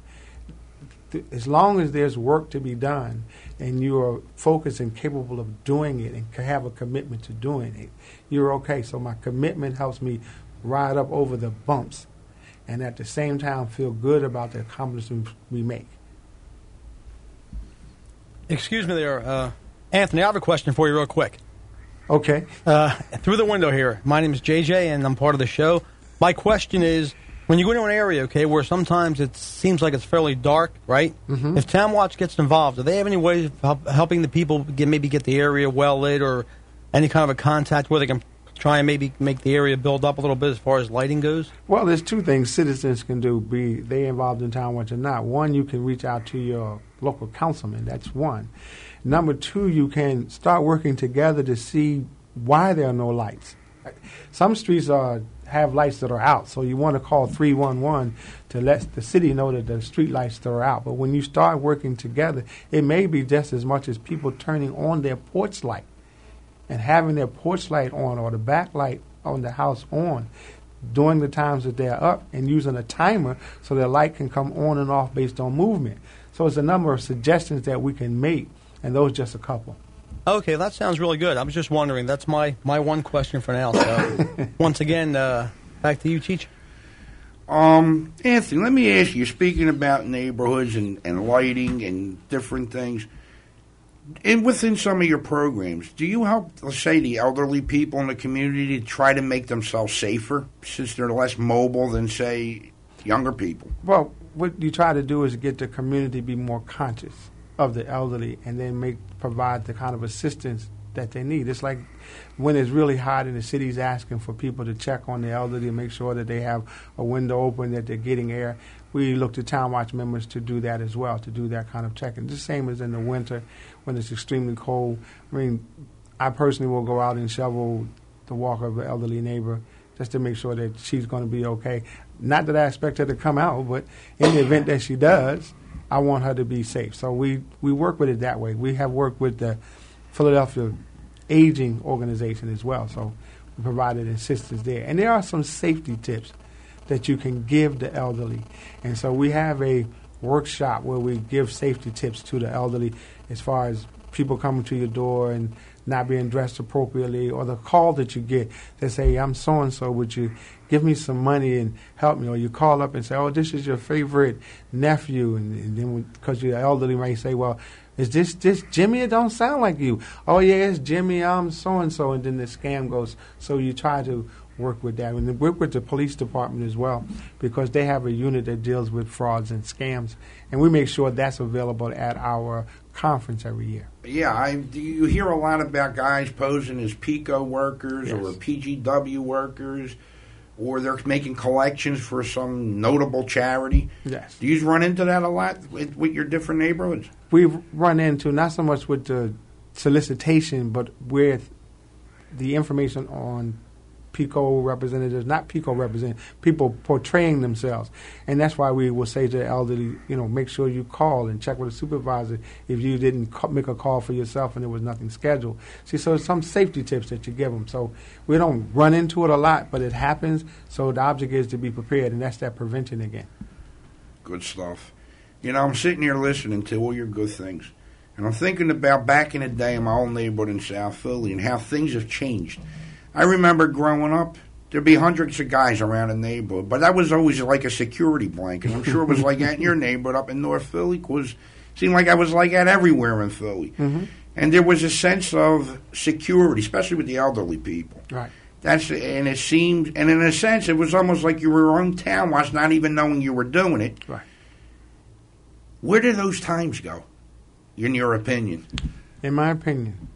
As long as there's work to be done and you are focused and capable of doing it and have a commitment to doing it, you're okay. So my commitment helps me ride up over the bumps and at the same time feel good about the accomplishments we make. Excuse me there, uh, Anthony, I have a question for you real quick. Okay. Uh, through the window here. My name is J J, and I'm part of the show. My question is, when you go into an area, okay, where sometimes it seems like it's fairly dark, right? Mm-hmm. If Town Watch gets involved, do they have any ways of help, helping the people get, maybe get the area well lit, or any kind of a contact where they can try and maybe make the area build up a little bit as far as lighting goes? Well, there's two things citizens can do, be they involved in Town Watch or not. One, you can reach out to your local councilman. That's one. Number two, you can start working together to see why there are no lights. Some streets are have lights that are out, so you want to call three one one to let the city know that the street lights that are out. But when you start working together, it may be just as much as people turning on their porch light and having their porch light on or the back light on the house on during the times that they're up, and using a timer so their light can come on and off based on movement. So it's a number of suggestions that we can make, and those just a couple. Okay, that sounds really good. I was just wondering. That's my, my one question for now. So once again, uh, back to you, Cheech. Um, Anthony, let me ask you, speaking about neighborhoods and, and lighting and different things, and within some of your programs, do you help, let's say, the elderly people in the community to try to make themselves safer, since they're less mobile than, say, younger people? Well, what you try to do is get the community to be more conscious of the elderly, and then make provide the kind of assistance that they need. It's like when it's really hot and the city's asking for people to check on the elderly and make sure that they have a window open, that they're getting air. We look to Town Watch members to do that as well, to do that kind of checking. The same as in the winter when it's extremely cold. I mean, I personally will go out and shovel the walk of an elderly neighbor just to make sure that she's going to be okay. Not that I expect her to come out, but in the event that she does, I want her to be safe. So we, we work with it that way. We have worked with the Philadelphia Aging Organization as well, so we provided assistance there. And there are some safety tips that you can give the elderly. And so we have a workshop where we give safety tips to the elderly as far as people coming to your door and not being dressed appropriately, or the call that you get that say, I'm so-and-so, would you give me some money and help me? Or you call up and say, oh, this is your favorite nephew. And, and then because you're elderly, might say, well, is this this Jimmy? It don't sound like you. Oh, yeah, it's Jimmy, I'm so-and-so. And then the scam goes. So you try to work with that. And work with the police department as well, because they have a unit that deals with frauds and scams. And we make sure that's available at our conference every year. Yeah, I, you hear a lot about guys posing as PICO workers, yes, or P G W workers, or they're making collections for some notable charity. Yes. Do you run into that a lot with, with your different neighborhoods? We've run into, not so much with the solicitation, but with the information on PICO representatives, not PICO representatives, people portraying themselves. And that's why we will say to the elderly, you know, make sure you call and check with a supervisor if you didn't ca- make a call for yourself and there was nothing scheduled. See, so some safety tips that you give them. So we don't run into it a lot, but it happens. So the object is to be prepared, and that's that prevention again. Good stuff. You know, I'm sitting here listening to all your good things, and I'm thinking about back in the day in my old neighborhood in South Philly and how things have changed. I remember growing up, there'd be hundreds of guys around the neighborhood, but that was always like a security blanket. I'm sure it was like that in your neighborhood up in North Philly, because it seemed like I was like that everywhere in Philly. Mm-hmm. And there was a sense of security, especially with the elderly people. Right. That's and it seemed, and in a sense, it was almost like you were on Town Watch, not even knowing you were doing it. Right. Where did those times go, in your opinion? In my opinion,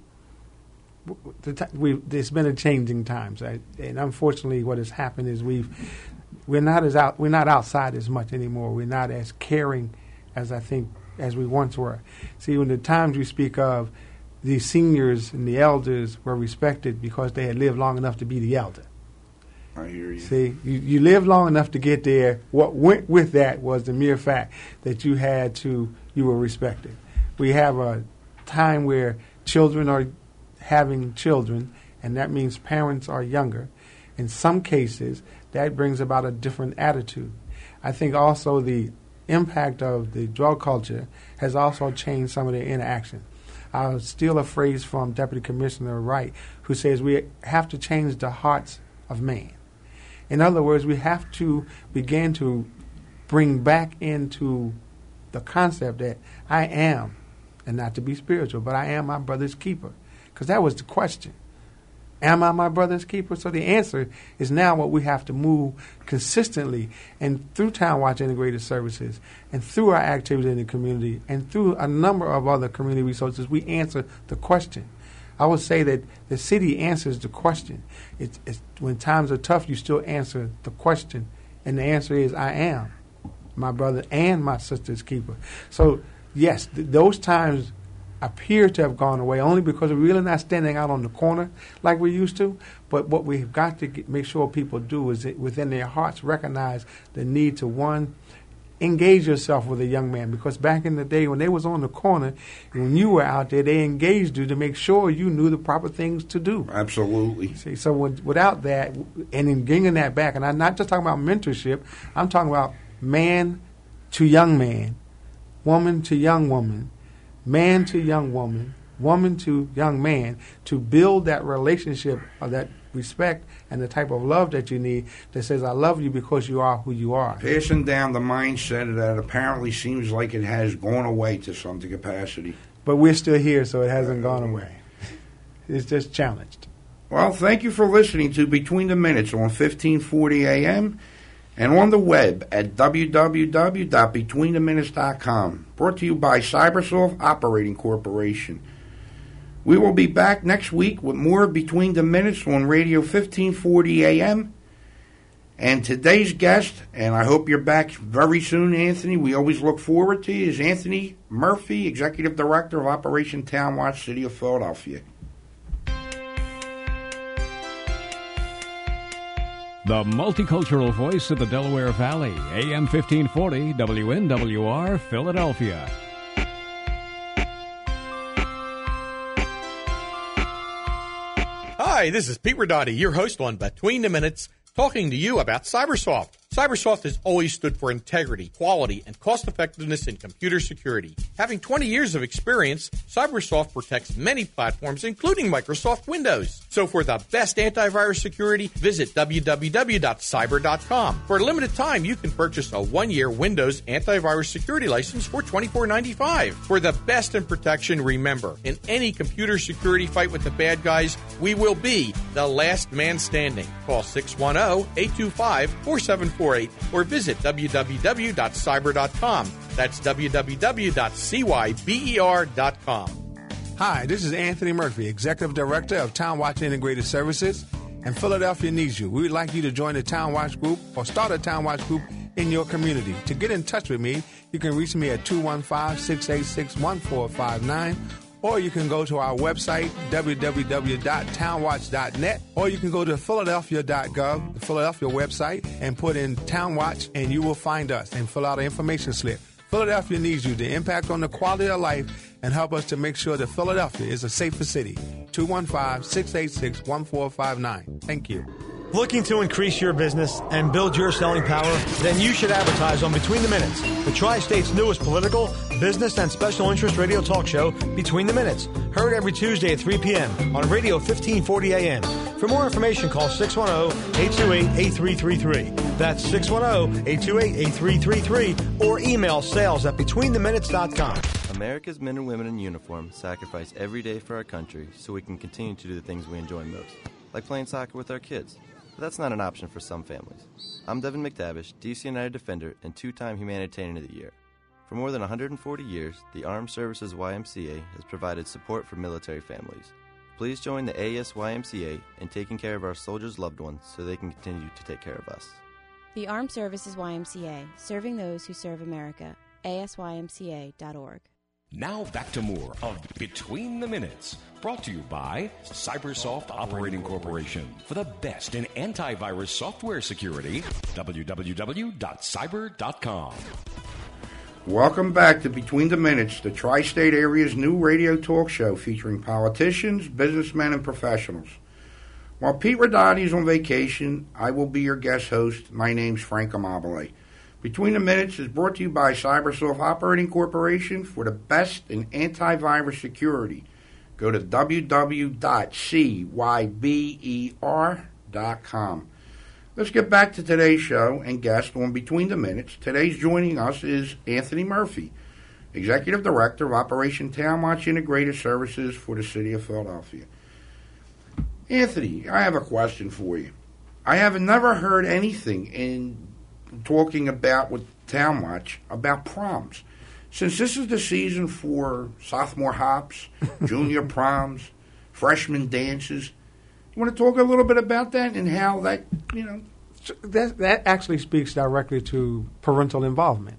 The t- we've, there's been a changing times, I, and unfortunately, what has happened is we've we're not as out we're not outside as much anymore. We're not as caring as I think as we once were. See, when the times we speak of, the seniors and the elders were respected because they had lived long enough to be the elder. I hear you. See, you, you lived long enough to get there. What went with that was the mere fact that you had to you were respected. We have a time where children are having children, and that means parents are younger. In some cases, that brings about a different attitude. I think also the impact of the drug culture has also changed some of their interaction. I'll steal a phrase from Deputy Commissioner Wright, who says we have to change the hearts of man. In other words, we have to begin to bring back into the concept that I am, and not to be spiritual, but I am my brother's keeper. Because that was the question. Am I my brother's keeper? So the answer is now what we have to move consistently, and through Town Watch Integrated Services and through our activities in the community and through a number of other community resources, we answer the question. I would say that the city answers the question. It's, it's, when times are tough, you still answer the question, and the answer is, I am my brother and my sister's keeper. So, yes, th- those times appear to have gone away only because we're really not standing out on the corner like we used to. But what we've got to get, make sure people do is that within their hearts recognize the need to, one, engage yourself with a young man, because back in the day when they was on the corner, when you were out there, they engaged you to make sure you knew the proper things to do. Absolutely. See, so when, without that, and in bringing that back, and I'm not just talking about mentorship, I'm talking about man to young man, woman to young woman, man to young woman, woman to young man, to build that relationship of that respect and the type of love that you need that says, I love you because you are who you are. Passing down the mindset that apparently seems like it has gone away to some capacity. But we're still here, so it hasn't gone away. It's just challenged. Well, thank you for listening to Between the Minutes on fifteen forty A M and on the web at w w w dot between the minutes dot com. Brought to you by Cybersoft Operating Corporation. We will be back next week with more Between the Minutes on Radio fifteen forty A M. And today's guest, and I hope you're back very soon, Anthony, we always look forward to you, is Anthony Murphy, Executive Director of Operation Town Watch, City of Philadelphia. The multicultural voice of the Delaware Valley, A M fifteen forty, W N W R, Philadelphia. Hi, this is Pete Ridotti, your host on Between the Minutes, talking to you about Cybersoft. Cybersoft has always stood for integrity, quality, and cost-effectiveness in computer security. Having twenty years of experience, Cybersoft protects many platforms, including Microsoft Windows. So for the best antivirus security, visit w w w dot cyber dot com. For a limited time, you can purchase a one-year Windows antivirus security license for twenty-four ninety-five. For the best in protection, remember, in any computer security fight with the bad guys, we will be the last man standing. Call six one zero, eight two five, four seven four eight or visit w w w dot cyber dot com. That's w w w dot cyber dot com. Hi, this is Anthony Murphy, Executive Director of Town Watch Integrated Services, and Philadelphia needs you. We would like you to join the Town Watch Group or start a Town Watch Group in your community. To get in touch with me, you can reach me at two one five, six eight six, one four five nine, or you can go to our website, w w w dot town watch dot net, or you can go to philadelphia dot gov, the Philadelphia website, and put in Town Watch, and you will find us and fill out an information slip. Philadelphia needs you to impact on the quality of life and help us to make sure that Philadelphia is a safer city. two one five, six eight six, one four five nine. Thank you. Looking to increase your business and build your selling power? Then you should advertise on Between the Minutes, the Tri-State's newest political, business, and special interest radio talk show, Between the Minutes. Heard every Tuesday at three p.m. on Radio fifteen forty A M. For more information, call six one zero, eight two eight, eight three three three. That's six one zero, eight two eight, eight three three three, or email sales at between the minutes dot com. America's men and women in uniform sacrifice every day for our country so we can continue to do the things we enjoy most, like playing soccer with our kids. But that's not an option for some families. I'm Devin McTavish, D C United Defender and two-time Humanitarian of the Year. For more than one hundred forty years, the Armed Services Y M C A has provided support for military families. Please join the A S Y M C A in taking care of our soldiers' loved ones so they can continue to take care of us. The Armed Services Y M C A, serving those who serve America. A S Y M C A dot org. Now back to more of Between the Minutes, brought to you by Cybersoft Operating Corporation. For the best in antivirus software security, w w w dot cyber dot com. Welcome back to Between the Minutes, the Tri-State Area's new radio talk show featuring politicians, businessmen, and professionals. While Pete Ridotti is on vacation, I will be your guest host. My name's Frank Amabile. Between the Minutes is brought to you by Cybersoft Operating Corporation for the best in antivirus security. Go to w w w dot cyber dot com. Let's get back to today's show and guest on Between the Minutes. Today's joining us is Anthony Murphy, Executive Director of Operation Town Watch Integrated Services for the City of Philadelphia. Anthony, I have a question for you. I have never heard anything in talking about with Town Watch about proms. Since this is the season for sophomore hops, junior proms, freshman dances, you want to talk a little bit about that and how that, you know... So that, that actually speaks directly to parental involvement.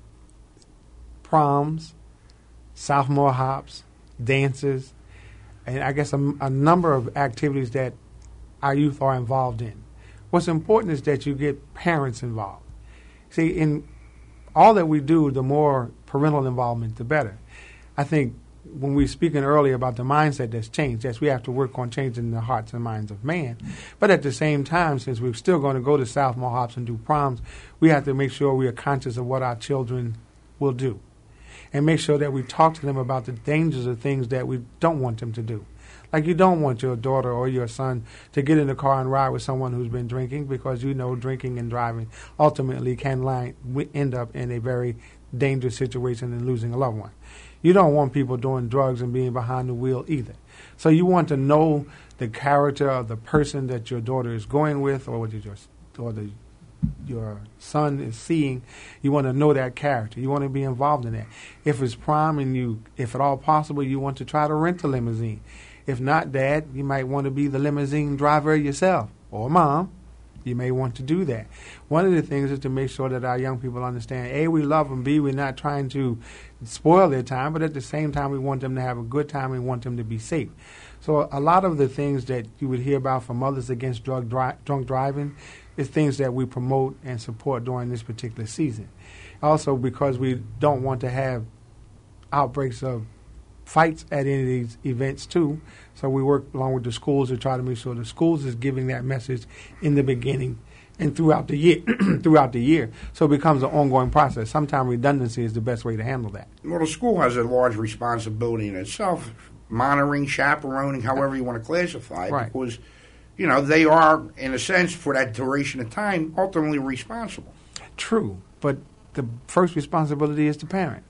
Proms, sophomore hops, dances, and I guess a, a number of activities that our youth are involved in. What's important is that you get parents involved. See, in all that we do, the more parental involvement, the better. I think when we were speaking earlier about the mindset that's changed, yes, we have to work on changing the hearts and minds of man. But at the same time, since we're still going to go to sophomore hops and do proms, we have to make sure we are conscious of what our children will do and make sure that we talk to them about the dangers of things that we don't want them to do. Like you don't want your daughter or your son to get in the car and ride with someone who's been drinking, because you know drinking and driving ultimately can line, end up in a very dangerous situation and losing a loved one. You don't want people doing drugs and being behind the wheel either. So you want to know the character of the person that your daughter is going with, or what your or the your son is seeing. You want to know that character. You want to be involved in that. If it's prom and you, if at all possible, you want to try to rent a limousine. If not, Dad, you might want to be the limousine driver yourself, or Mom. You may want to do that. One of the things is to make sure that our young people understand, A, we love them, B, we're not trying to spoil their time, but at the same time, we want them to have a good time. We want them to be safe. So a lot of the things that you would hear about from Mothers Against Drug dri- Drunk Driving is things that we promote and support during this particular season. Also, because we don't want to have outbreaks of fights at any of these events too, so we work along with the schools to try to make sure the schools is giving that message in the beginning and throughout the year. throughout the year, so it becomes an ongoing process. Sometimes redundancy is the best way to handle that. Well, the school has a large responsibility in itself, monitoring, chaperoning, however you want to classify it, right. Because you know they are, in a sense, for that duration of time, ultimately responsible. True, but the first responsibility is the parent.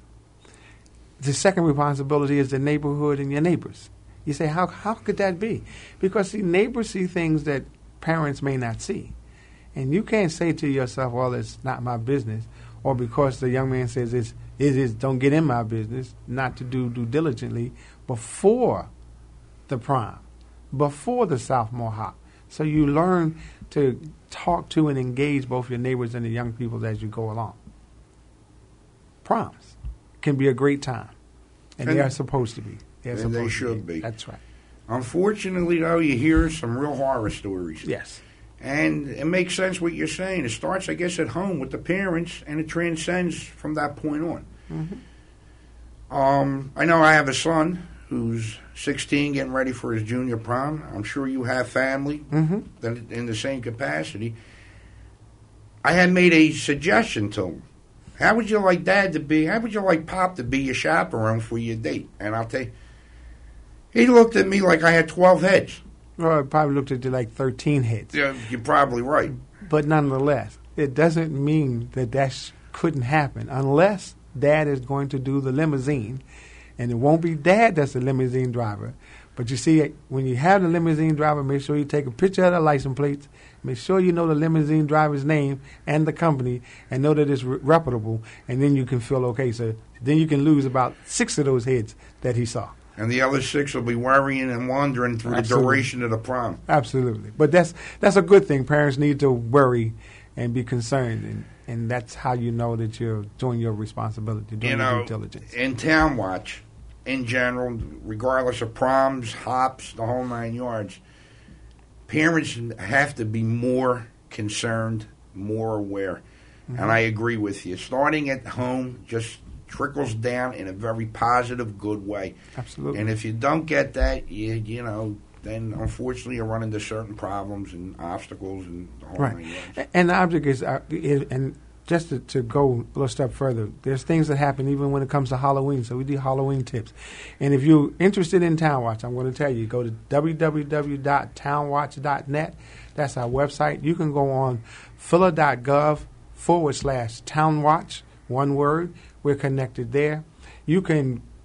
The second responsibility is the neighborhood and your neighbors. You say, how how could that be? Because, see, neighbors see things that parents may not see. And you can't say to yourself, well, it's not my business, or because the young man says it's, it is, don't get in my business, not to do due diligently before the prom, before the sophomore hop. So you learn to talk to and engage both your neighbors and the young people as you go along. Proms can be a great time, and, and they are supposed to be. They're and supposed they to should be. be. That's right. Unfortunately, though, you hear some real horror stories. Yes. And it makes sense what you're saying. It starts, I guess, at home with the parents, and it transcends from that point on. Mm-hmm. Um, I know I have a son who's sixteen, getting ready for his junior prom. I'm sure you have family mm-hmm. that in the same capacity. I had made a suggestion to him. How would you like Dad to be, how would you like Pop to be your chaperone for your date? And I'll tell you, he looked at me like I had twelve heads. Well, I probably looked at you like thirteen heads. Yeah, you're probably right. But nonetheless, it doesn't mean that that sh- couldn't happen unless Dad is going to do the limousine. And it won't be Dad that's the limousine driver. But you see, when you have the limousine driver, make sure you take a picture of the license plates. Make sure you know the limousine driver's name and the company and know that it's re- reputable. And then you can feel okay. So then you can lose about six of those heads that he saw. And the other six will be worrying and wandering through Absolutely. the duration of the prom. Absolutely. But that's that's a good thing. Parents need to worry and be concerned. And, and that's how you know that you're doing your responsibility, doing you your know, due diligence. In Town Watch, in general, regardless of proms, hops, the whole nine yards, parents have to be more concerned, more aware. Mm-hmm. And I agree with you. Starting at home just trickles down in a very positive, good way. Absolutely. And if you don't get that, you you know, then unfortunately you run into certain problems and obstacles and the whole right. nine yards. And the object is, uh, is and just to, to go a little step further, there's things that happen even when it comes to Halloween. So we do Halloween tips. And if you're interested in Town Watch, I'm going to tell you, go to w w w dot town watch dot net. That's our website. You can go on phila.gov forward slash Town Watch, one word. We're connected there. You can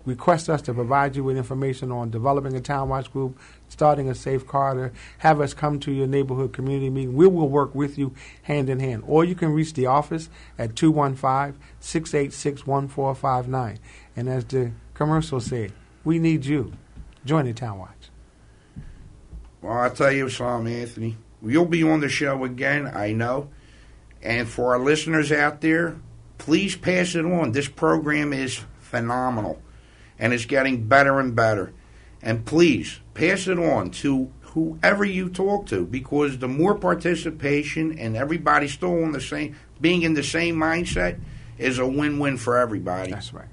request us to provide you with information on developing a Town Watch group, starting a Safe Corridor, have us come to your neighborhood community meeting. We will work with you hand in hand. Or you can reach the office at two one five, six eight six, one four five nine. And as the commercial said, we need you. Join the Town Watch. Well, I'll tell you something, Anthony. You'll be on the show again, I know. And for our listeners out there, please pass it on. This program is phenomenal, and it's getting better and better. And please, pass it on to whoever you talk to, because the more participation and everybody still on the same, being in the same mindset is a win-win for everybody. That's right.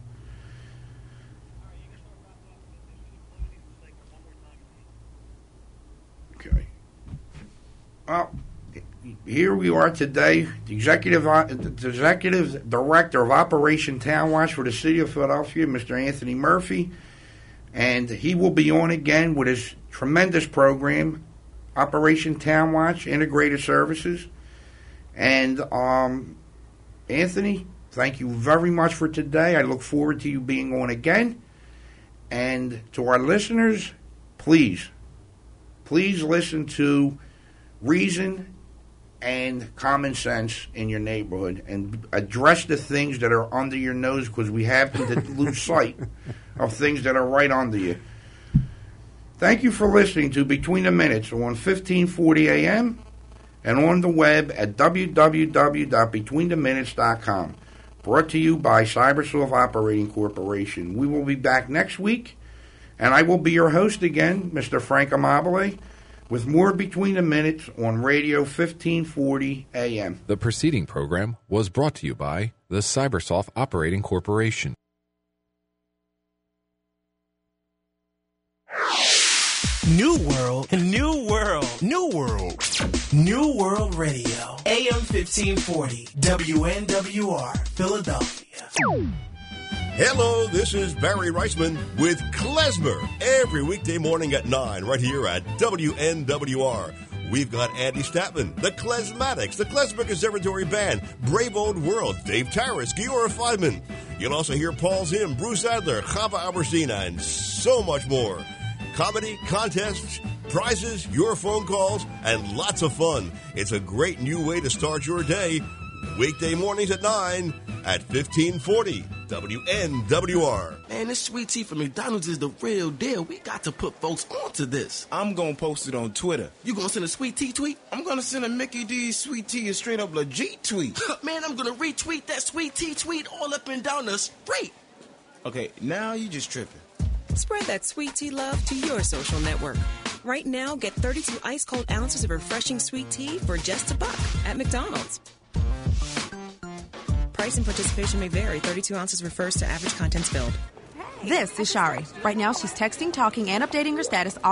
Okay. Well, here we are today, the executive, uh, the executive director of Operation Town Watch for the City of Philadelphia, Mister Anthony Murphy, and he will be on again with his tremendous program, Operation Town Watch Integrated Services. And um, Anthony, thank you very much for today. I look forward to you being on again. And to our listeners, please, please listen to reason and common sense in your neighborhood and address the things that are under your nose, because we happen to lose sight of things that are right under you. Thank you for listening to Between the Minutes on fifteen forty A M and on the web at w w w dot between the minutes dot com. Brought to you by Cybersoft Operating Corporation. We will be back next week, and I will be your host again, Mister Frank Amabile, with more Between the Minutes on Radio fifteen forty A M. The preceding program was brought to you by the Cybersoft Operating Corporation. New World, New World, New World, New World Radio, A M fifteen forty, W N W R, Philadelphia. Hello, this is Barry Reisman with Klezmer every weekday morning at nine right here at W N W R. We've got Andy Statman, the Klezmatics, the Klezmer Conservatory Band, Brave Old World, Dave Tarras, Giora Feidman. You'll also hear Paul Zim, Bruce Adler, Chava Albersina, and so much more. Comedy, contests, prizes, your phone calls, and lots of fun. It's a great new way to start your day. Weekday mornings at nine at fifteen forty W N W R. Man, this sweet tea from McDonald's is the real deal. We got to put folks onto this. I'm going to post it on Twitter. You going to send a sweet tea tweet? I'm going to send a Mickey D's sweet tea a straight up legit tweet. Man, I'm going to retweet that sweet tea tweet all up and down the street. Okay, now you just tripping. Spread that sweet tea love to your social network. Right now, get thirty-two ice cold ounces of refreshing sweet tea for just a buck at McDonald's. Price and participation may vary. thirty-two ounces refers to average contents filled. This is Shari. Right now, she's texting, talking, and updating her status all